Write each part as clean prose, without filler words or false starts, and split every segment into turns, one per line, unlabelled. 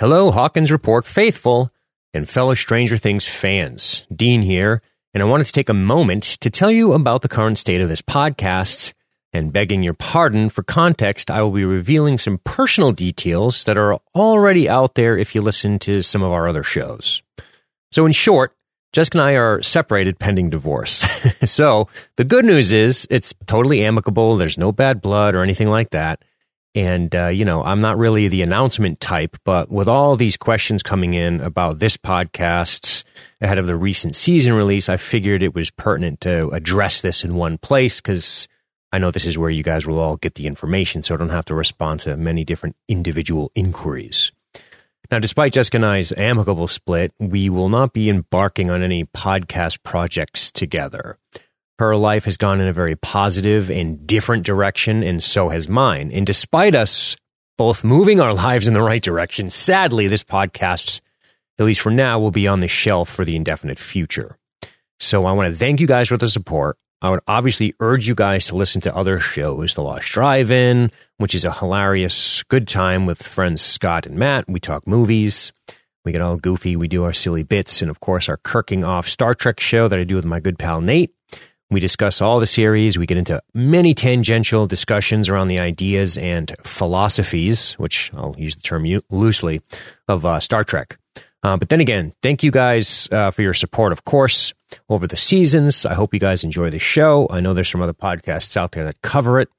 Hello, Hawkins Report faithful and fellow Stranger Things fans. Dean here, and I wanted to take a moment to tell you about the current state of this podcast, and begging your pardon for context, I will be revealing some personal details that are already out there if you listen to some of our other shows. So in short, Jessica and I are separated pending divorce. So the good news is it's totally amicable. There's no bad blood or anything like that. And, I'm not really the announcement type, but with all these questions coming in about this podcast ahead of the recent season release, I figured it was pertinent to address this in one place because I know this is where you guys will all get the information, so I don't have to respond to many different individual inquiries. Now, despite Jessica and I's amicable split, we will not be embarking on any podcast projects together. Her life has gone in a very positive and different direction, and so has mine. And despite us both moving our lives in the right direction, sadly, this podcast, at least for now, will be on the shelf for the indefinite future. So I want to thank you guys for the support. I would obviously urge you guys to listen to other shows, The Lost Drive-In, which is a hilarious, good time with friends Scott and Matt. We talk movies. We get all goofy. We do our silly bits. And, of course, our Kirking Off Star Trek show that I do with my good pal Nate. We discuss all the series. We get into many tangential discussions around the ideas and philosophies, which I'll use the term loosely, of Star Trek. But then again, thank you guys for your support, of course, over the seasons. I hope you guys enjoy the show. I know there's some other podcasts out there that cover it.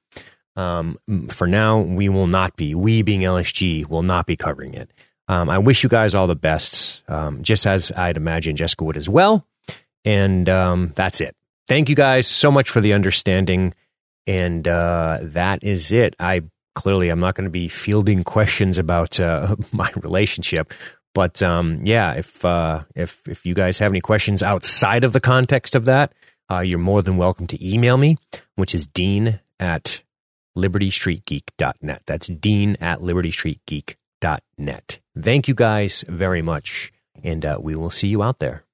For now, we being LSG, will not be covering it. I wish you guys all the best, just as I'd imagine Jessica would as well. And that's it. Thank you guys so much for the understanding, and that is it. I'm not going to be fielding questions about my relationship, but if you guys have any questions outside of the context of that, you're more than welcome to email me, which is dean@libertystreetgeek.net. That's dean@libertystreetgeek.net. Thank you guys very much, and we will see you out there.